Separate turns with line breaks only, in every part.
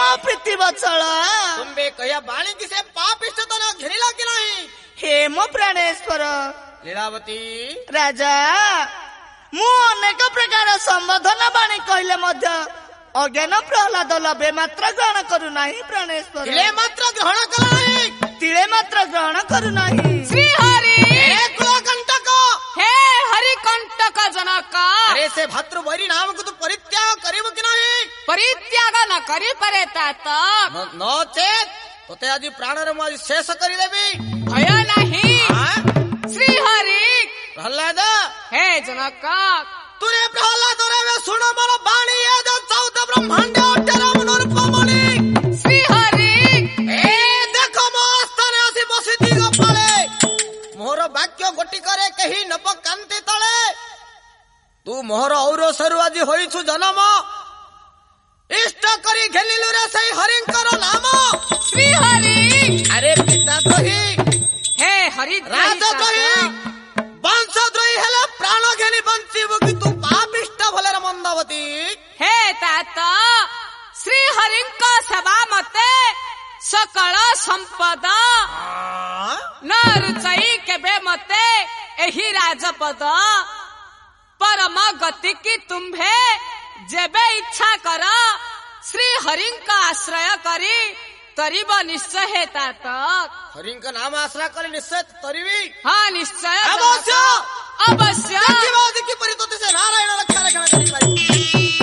प्रीति वत्सल
तुम्बे कहिया बाणी की से पापिष्ट तो न घेरिला कि नहीं
हे मो प्राणेश्वर
लीलावती
राजा मु अनेक प्रकार संबोधन बाणी कहले मध्य अज्ञान प्रहलाद लभे मात्र ग्रहण करू नाही प्राणेश्वर
तिले मात्र ग्रहण कला नहीं
तिले मात्र ग्रहण करू नाही
श्री हरि
हे कुलकंटक
हे हरिकंटक जनक
अरे से भातृवैरी नाम को तू परित्याग करिब कि नहीं
परित्याग न करी परे तात
नचेत तोते आज प्राण रे आज शेष करी देबी
भय नहीं श्री हरि
प्रहलाद
हे जनक
तूने प्रहलाद रे वे सुन मोर बाणी ए जो चौथ ब्रह्मांड अठरा मनोर पमणी
श्री हरि
ए देखो मो स्थाने आसी बसिती गोपाले मोर वाक्य गोटी करे कही न पकांती तळे तू मोहर औरसरु आज होइछु जन्म इष्ट करी घेलिलु रे सही हरिंकर नाम
श्री हरि
अरे पिता कही
हे हरि
राजा कही वंशद्रोही हेले प्राण घेनी बंचिबु कि तू पापिष्ट भले रे मंदवती
हे तात श्री हरिंक सभा मते सकल संपद न रुचई केबे मते एही राजपद परम गति की तुम्भे जेबे इच्छा कर श्री हरिंक आश्रय करी तरीब निश्चय है तात
हरिंक नाम आश्रय करे निश्चय तरीवी
हाँ निश्चय
अवश्य
अवश्य
सत्यवादी की परितोते से नारायण रक्षा रखना करी पाई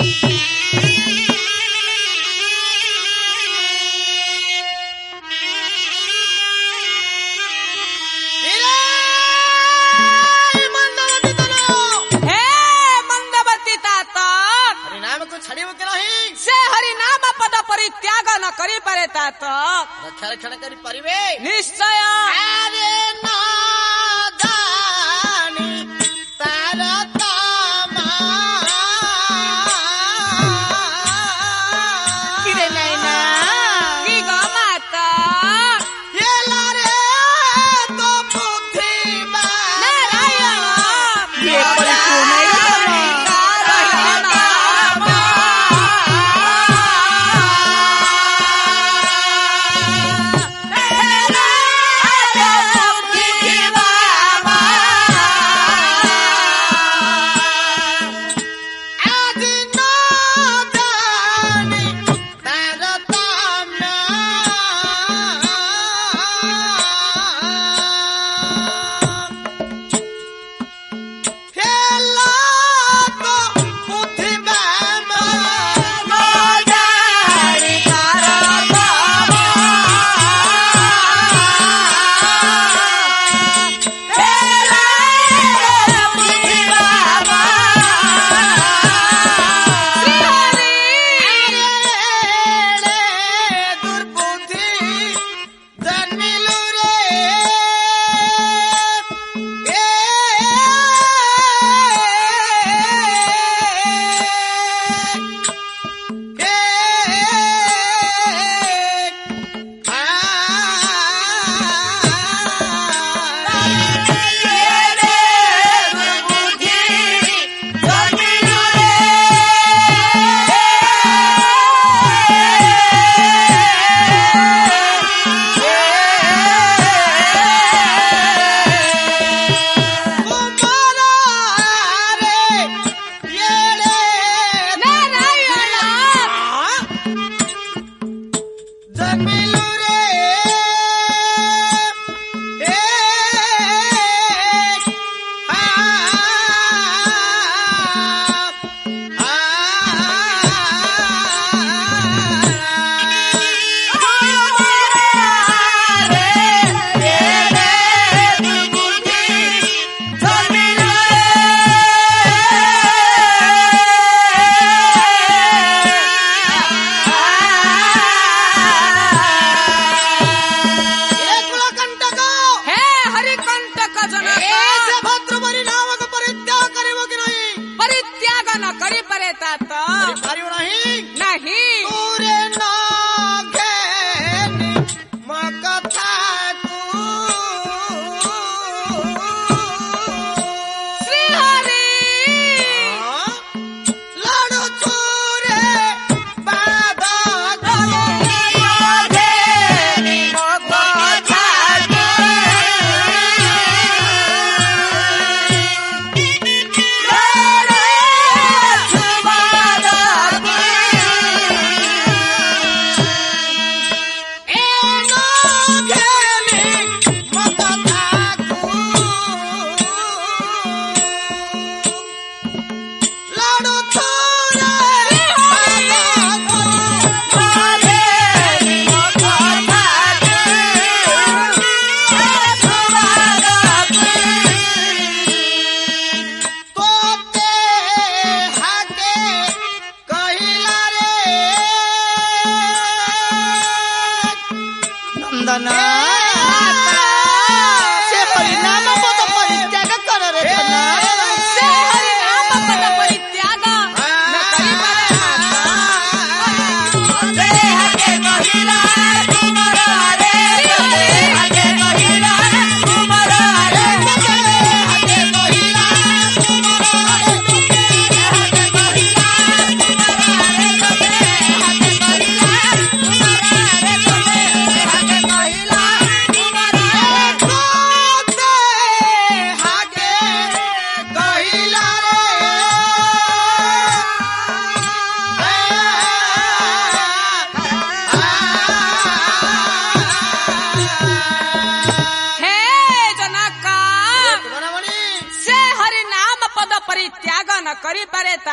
छड़ियो के नहीं
से हरि नाम पद परित्याग न करी परे तात
रक्षा रक्षण करी परिवे
निश्चय
अरे ना जानी तारता
किरे नैना
की गो माता
ये लारे तो बुद्धिमा
नारायण
ये परिपूर्ण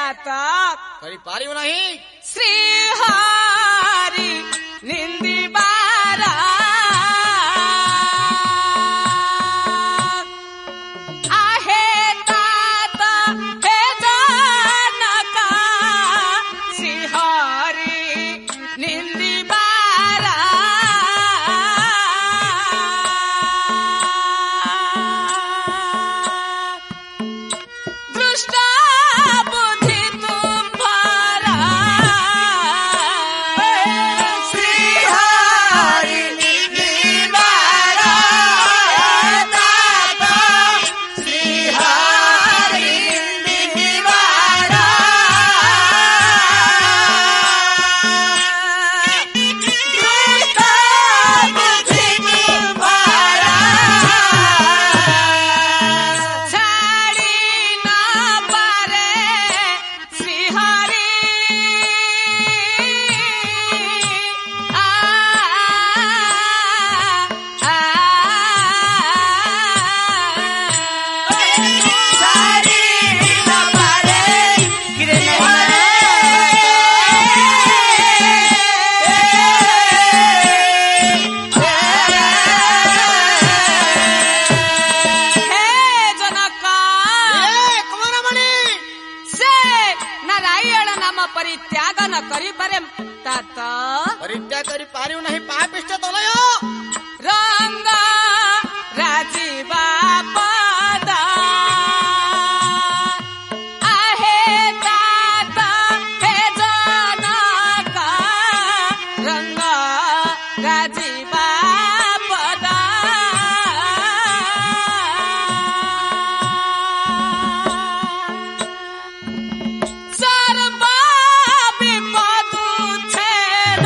तात
करी पारियो नहीं
श्री हरि निंदी बारा आहे तात हे जनका श्री हरि निंदी बारा दृष्ट बुद्धि तुम्हारा श्री हरि निंदी बारा दाता श्री हरि निंदी बारा दृष्ट बुद्धि तुम्हारा छाड़ी ना पारे श्री हरि छाड़ी ना पारे गिरे हे जनका
कुमारमणि
से नारायण नाम परित्याग न करी पारे तात
परित्याग करी पारियो नहीं पापिष्ट तलय
रंग राजीवा पद आहे तात हे जनका रंग राजीवा पद सर्व विपद छेद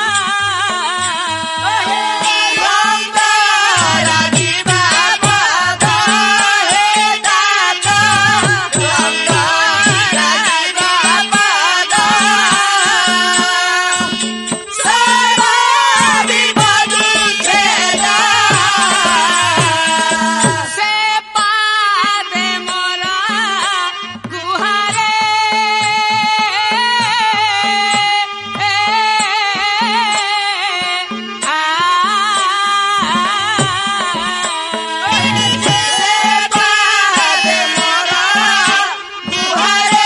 रंग राजीवा पद हे तात रंग राजीवा पद सर्व विपद छेद से पादे मोरा गुहारे से पादे मोरा गुहारे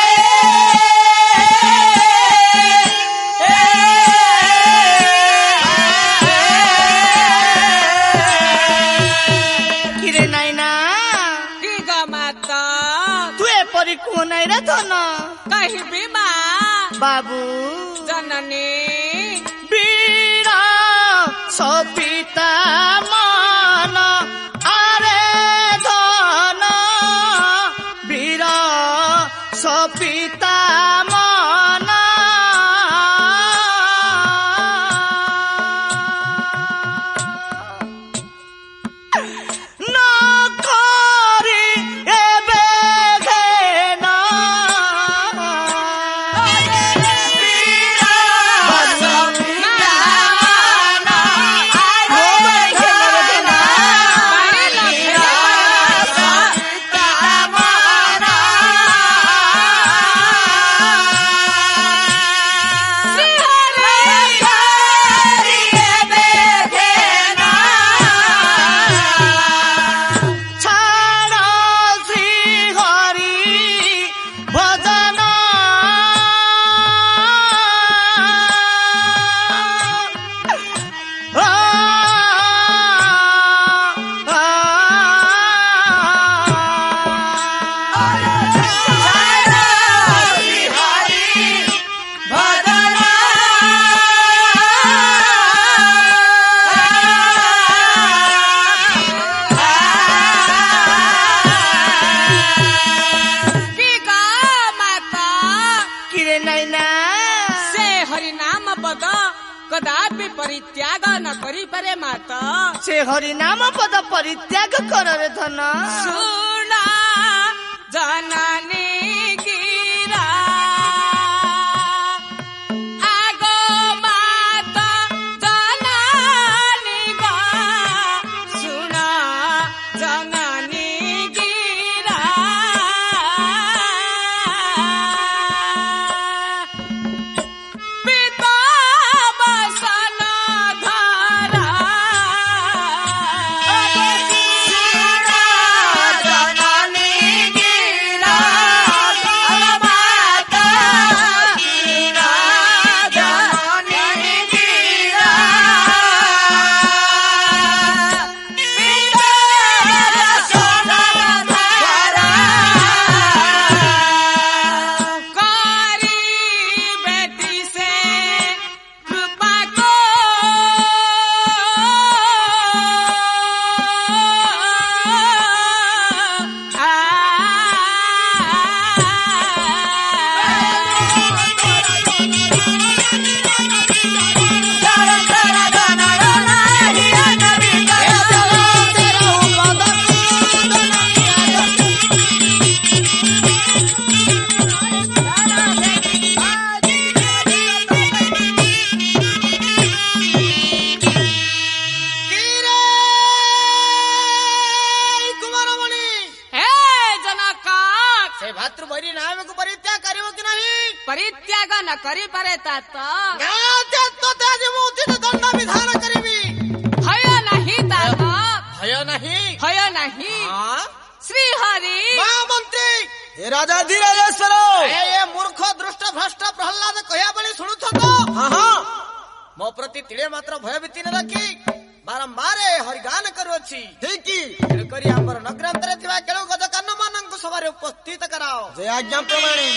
কিরে নাইনা
की गमाता
তুই এপরি কুহ নাই রে ধন
कहीं बीमा
বাবু
जननी
বীর সপিতা মান আরে ধন বীর সপিতা মান নকরি এবে ঘেন ছাড় শ্রী হরি ভজন
की गमाता
কিরে নাইনা
से हरि नाम पद कदापि परित्याग न करी पारे माता
সে হরি নাম পদ পরিত্যাগ কর রে ধন
सुना जननी गिरा आगो माता जननी गा सुना जननी गिरा ପରିତ୍ୟାଗ ନ କରିପାରେ ତାତ
ଦଣ୍ଡ ବିଧାନ କରିବି।
ଭୟ ନାହିଁ ତାତ
ଭୟ ନାହିଁ
ଭୟ ନାହିଁ। ଶ୍ରୀହରି
ମନ୍ତ୍ରୀ
ଏ ରାଜାଧିରାଜେଶ୍ୱର
ଏ ମୂର୍ଖ ଦୃଷ୍ଟ ଭ୍ରଷ୍ଟ ପ୍ରହ୍ଲାଦ କହିବା ଭଳି ଶୁଣୁଛ ତ? ମୋ ପ୍ରତି ତିଳେ ମାତ୍ର ଭୟଭୀତି ନ ରଖି ବାରମ୍ବାର ହରିଗାନ କରୁଅଛି। ତେଣୁକରି ଆମର ନଗ୍ରାନ୍ତରେ ଥିବା କେଳୁ ଗଜକାନ ମାନଙ୍କୁ ସଭାରେ ଉପସ୍ଥିତ କରାଅ।
ଜୟ ଆଜ୍ଞା ପ୍ରମାଣୀ।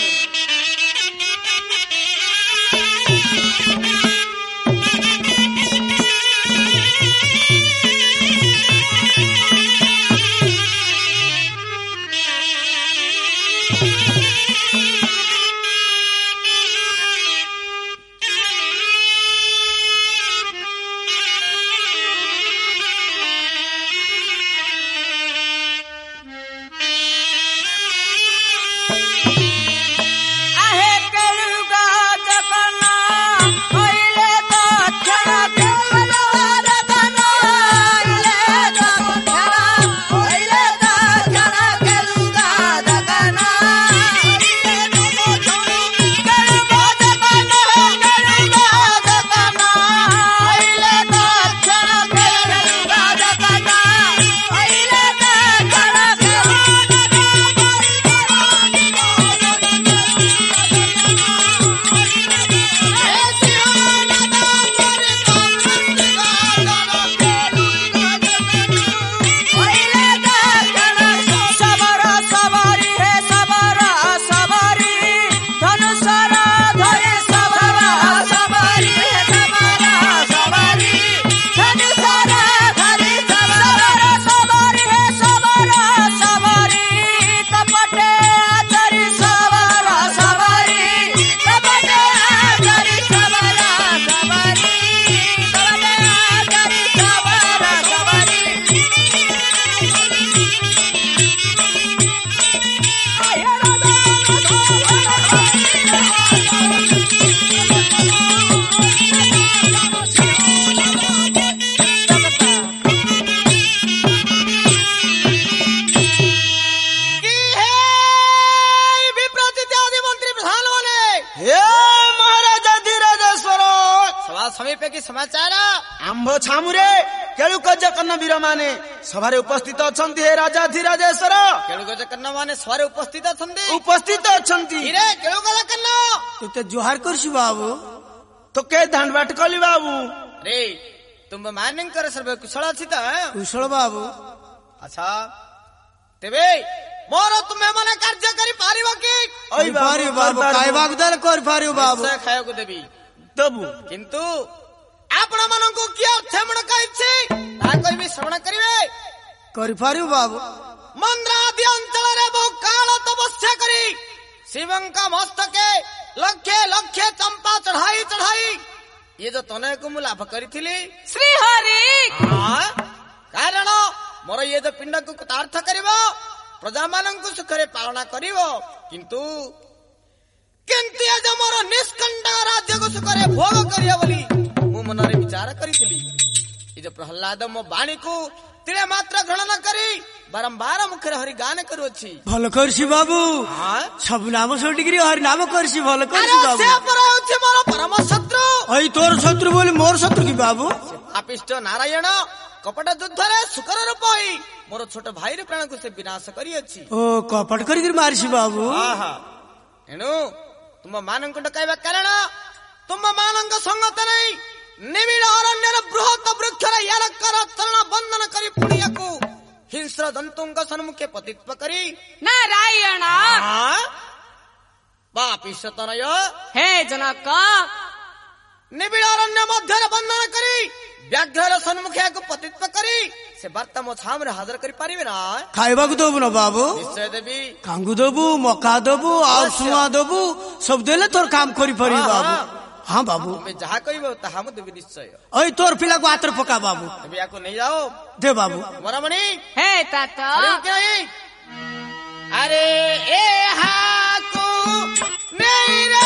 समीपे की समाचार
आंभ छामुरे केळु गजकर्ण वीर माने सभारे उपस्थित अछंती। हे राजाधिराजेश्वर
केळु गजकर्ण माने सभारे उपस्थित
अछंती।
रे केळु गजकर्ण
तू ते जोहार करसी बाबू तो के धांडबाट कली बाबू
रे तुम मानकर सर्व कुशल अछि त
कुशल बाबू।
अच्छा तेबे मोर तुमे मने कार्य करी पारिबो की
ओइ बाबू काय वागदान कर पारियो बाबू
खायो को देबी
दबु
किंतु आपण माननको की अर्थमण कहछि ता कोइ भी श्रवण करिवे
करि पारियो बाबू।
मंद्रादि अंचल रे बहु काल तपस्या करी शिवंका मस्तके लक्षे लक्षे चंपा चढ़ाई ये जो तने को लाभ करिथिली
श्री हरि
कारण मोर ये जो पिंड को कृतार्थ करिवो प्रजा माननको सुखरे पालना करिवो किंतु ये जो मोर निष्कंड राज्य को सुखरे भोग करियो बोली मु मनरे विचार करिथिली। ये जो प्रहलाद मो बाणी को तिले मात्र ग्रहण न करी बारंबार मुखरे हरि गान करूछि
भल करसी बाबू। सब नाम सोटिगिरी हरि नाम करसी भल करसी बाबू।
से पर होछि मोर परम शत्रु
ओइ तोर शत्रु बोली मोर शत्रु की बाबू
पापिष्ट नारायण कपट युद्ध रे शुकर रूप होई मोर छोट भाई रे प्राण को से विनाश करियछि।
ओ कपट करिगिरी मारसी बाबू।
एनु तुम मानंक डकाइबा कारण तुम मानंक संगत नै निबिड़ अरण्य बृहत वृक्ष रे यार कर चरण बंधन करी पुणिया को हिंस्र जंतुंक सन्मुखे पतित्व करी
नारायण
पापिष्ट तनय
हे जनक
निबिड़ अरण्य मध्य बंधन करी व्याघ्र सन्मुखे को पतित्व करी से वार्ता मो सामने हाजर करी पारिबे ना
खाइबा को देबु न बाबू
निश्चय देबी
कांगू देबु मका देबु आ सुआ देबु सब देले तोर काम करी परी बाबू। हां बाबू
मैं जहा कहिबो ताहा मु देबी निश्चय।
ओइ तोर पिला को आतर पका बाबू
देबी आको नहीं जाओ
दे बाबू।
मोरामणि
हे ताता
अरे ए हाको नहीं रे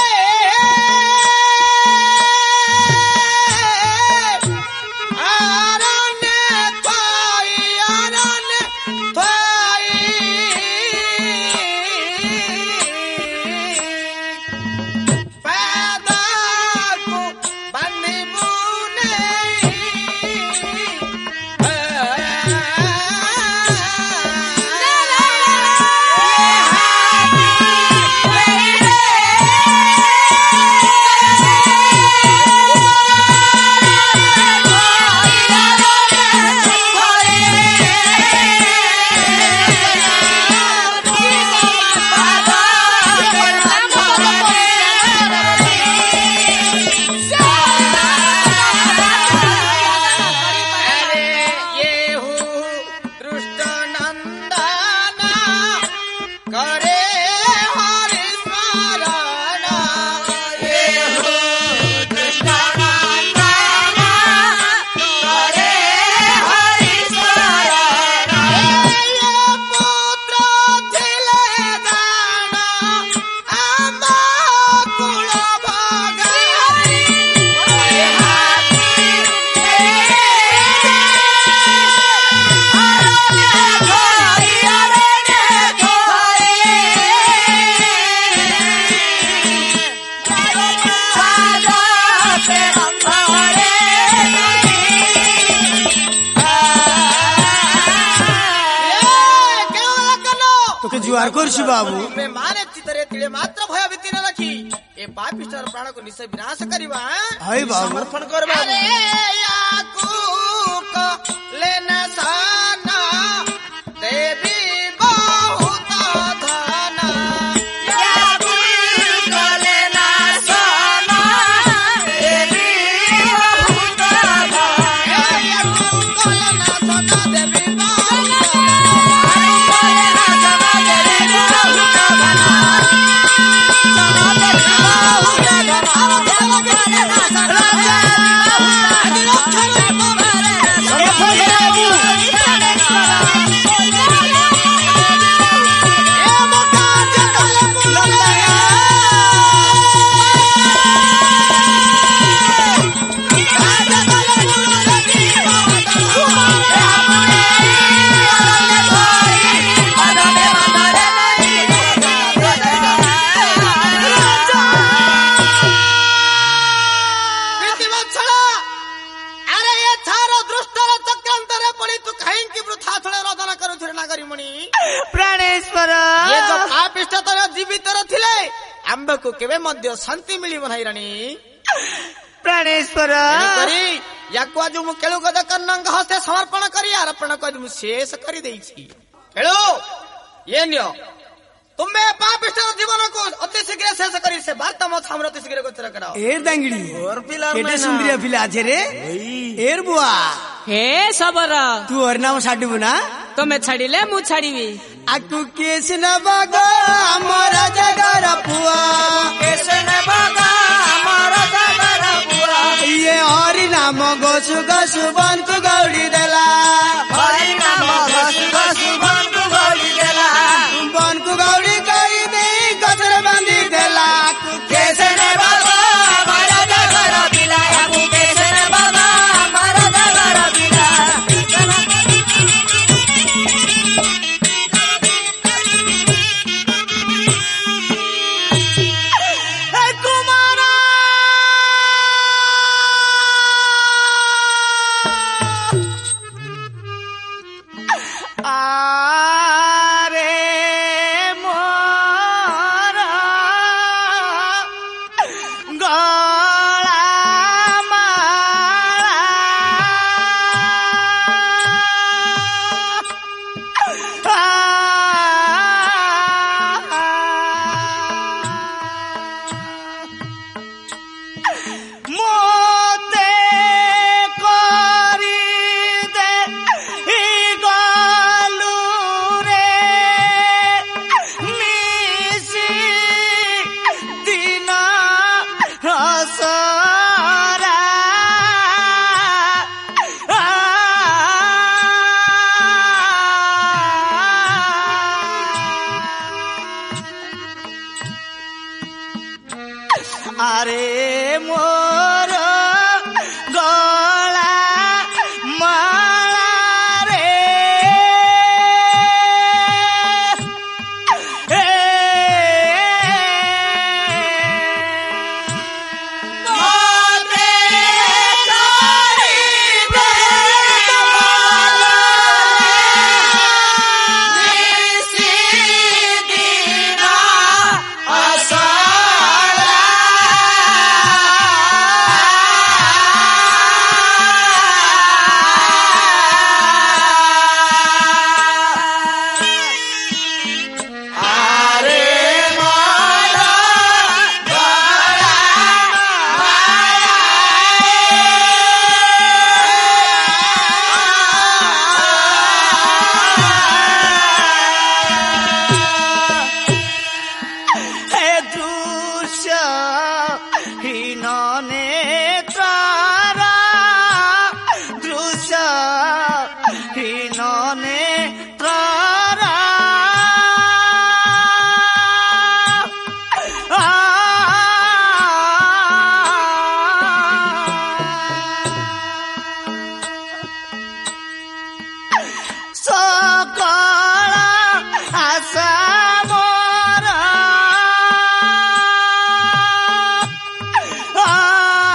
जुआर करछु बाबू
ତୁମେ ମାରେ ଚିତରେ ତିଳେ ମାତ୍ର ଭୟ ଭୀତି ନ ରଖି ଏ ପାପିଷ୍ଟର ପ୍ରାଣକୁ ନିଶ୍ଚୟ ବିନାଶ କରିବା
ହାଇ ବାବୁ
ସମର୍ପଣ କର ବାବୁ
ଆରେ ୟାକୁ କଲେନା ସାନ ଦେବୀ ବହୁତ ଧନ
ୟାକୁ କଲେନା ସନ ଦେବୀ ବହୁତ ଧନ
ୟାକୁ କଲେନା ସନ ଦେବୀ ବହୁତ ଆମ୍ଭକୁ କେବେ ମଧ୍ୟ ଶାନ୍ତି ମିଳିବ ନାହିଁ ରାଣୀ
ପ୍ରାଣେଶ୍ୱର
ୟାକୁ ଆଜି ମୁଁ କେଳୁ ଗଦ କର୍ଣ୍ଣଙ୍କ ହସ୍ତେ ସମର୍ପଣ କରି ଆରୋପଣ କରି ମୁଁ ଶେଷ କରିଦେଇଛି କେଳୁ ଇଏ ନିଅ ତୁମେ ପାପିଷ୍ଟର ଜୀବନକୁ ଅତି ଶୀଘ୍ର ଶେଷ କରି ସେ ବାର୍ତ୍ତା ମୋ ସାମ୍ନାରେ ଅତି ଶୀଘ୍ର ଗୋଚର କରାଅ
এর দাঙ্গড়ি
ওর পিলার
কেটে সুন্দরিয়া পিলা আছে রে এর বুয়া
हे सबର
তু ওর নাম ছাড়িবু না
ତମେ ଛାଡିଲେ ମୁଁ ଛାଡିବି
আকু কেস না বাগা আমার জাগার পুয়া
কেসন বাগা আমার জাগার বুয়া
ইয়ে হরি নাম গসু গসু বনকু গৌড়ি দেলা
হরি নাম ঘসু ঘসু বনকু গৌড়ি দেলা
বনকু গৌড়ি কই দেই গছর বাঁধি দেলা আকু
কেসন বাগা আমার জাগার বিলা য়াকু কেসন বাগা আমার জাগার বিলা আরে মোর গলা মোতে করি দে গলু রে মিশি দিন রসরা আরে মোর গলা মালা রে মোতে করিবে নিশি দিন হে দৃশ্য হীন নেত্রার দৃশ্য হীন নেত্রার সকল আশা মোর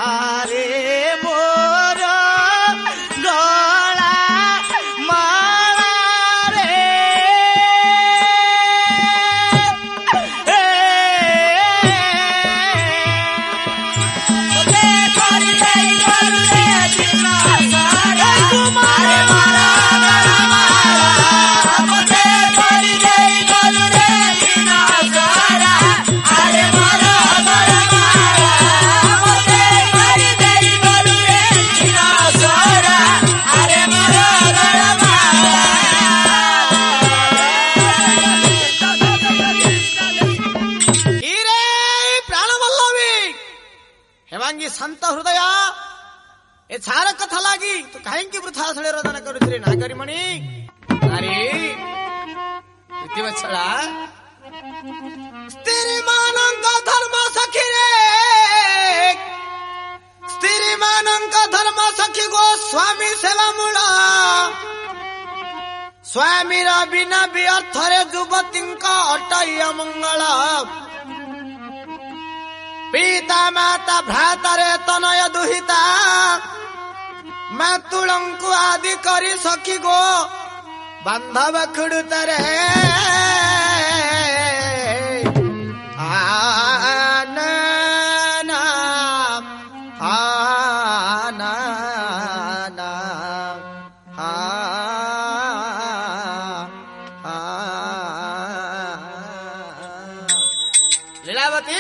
আরে মোর গলা মালা রে
संत हृदय ए छार कथा लागी तू काहेंकी वृथा सळे रोदन करूछरे नागरी मणी नारी इति वछला स्त्री मानंक धर्म सखी रे स्त्री मानंक धर्म सखी गो स्वामी सेवा मूल स्वामी रा बिना व्यर्थ रे युवतींक अटय मंगल पिता माता भ्रातारे तनय दुहिता मातुलंकु आदि करी सखी गो बांधव खुड़ुतरे आना लीलावती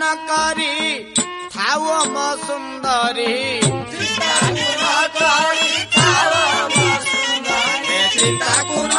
ନ କରି ଥାଉ ମୋ ସୁନ୍ଦରୀ ଚିନ୍ତାକୁ ନ